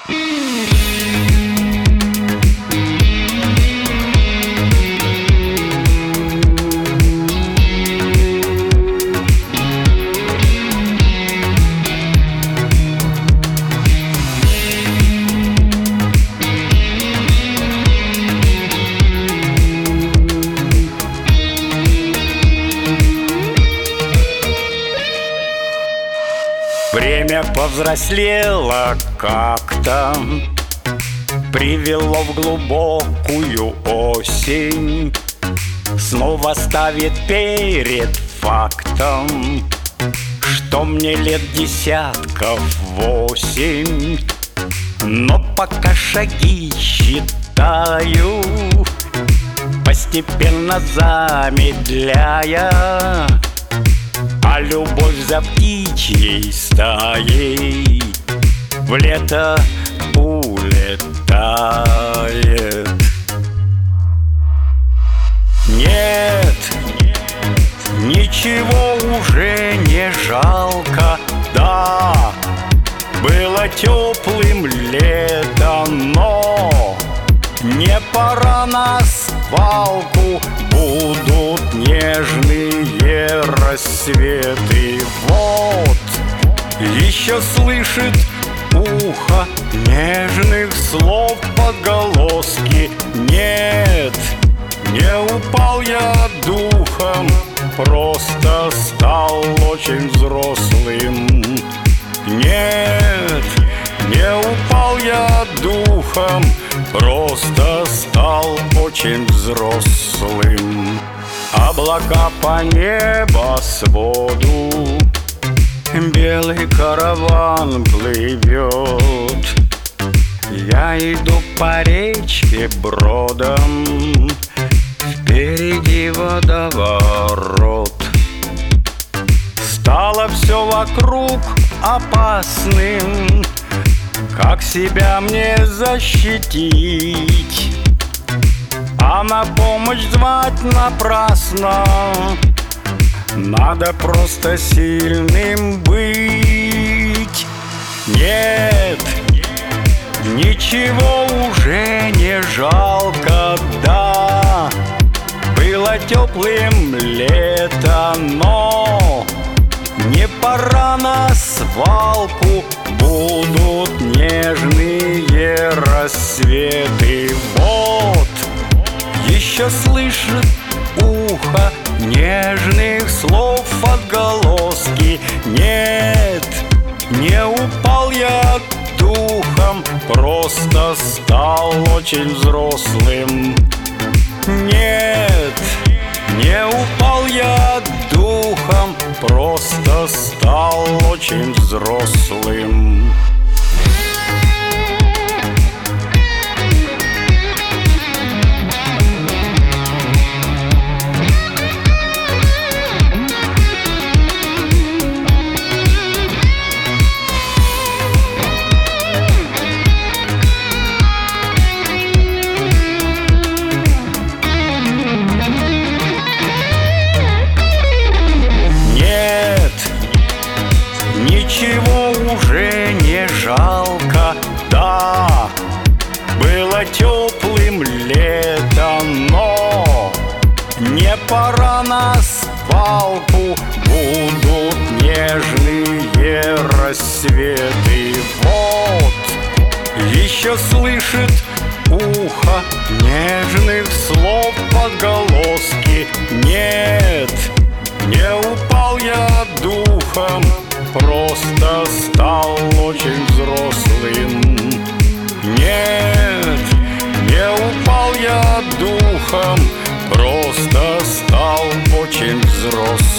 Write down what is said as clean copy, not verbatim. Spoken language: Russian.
Время повзрослело как-то, привело в глубокую осень, снова ставит перед фактом, что мне лет 8. Но пока шаги считаю, постепенно замедляя, а любовь за птичьей стаей в лето улетает. Нет, ничего уже не жалко. Да, было теплым лето, но не пора на свалку. Будут нежные рассветы. Вот еще слышит ухо нежных слов отголоски. Нет, не упал я духом, просто стал очень взрослым. Нет, не упал я духом, просто стал очень взрослым. Облака по небосводу, белый караван плывет. Я иду по речке бродом, впереди водоворот. Стало все вокруг опасным, как себя мне защитить? А на помощь звать напрасно, надо просто сильным быть. Нет, ничего уже не жалко. Да, было теплым лето, но не пора на свалку. Будут нежные рассветы. Вот еще слышит ухо нежных слов отголоски. Нет, не упал я духом, просто стал очень взрослым. Нет, не упал я духом, просто стал очень взрослым. Ничего уже не жалко. Да, было теплым лето, но не пора на свалку. Будут нежные рассветы. Вот еще слышит ухо нежных слов отголоски. Нет, не упал я духом, просто стал очень взрослым. Нет, не упал я духом, просто стал очень взрослым.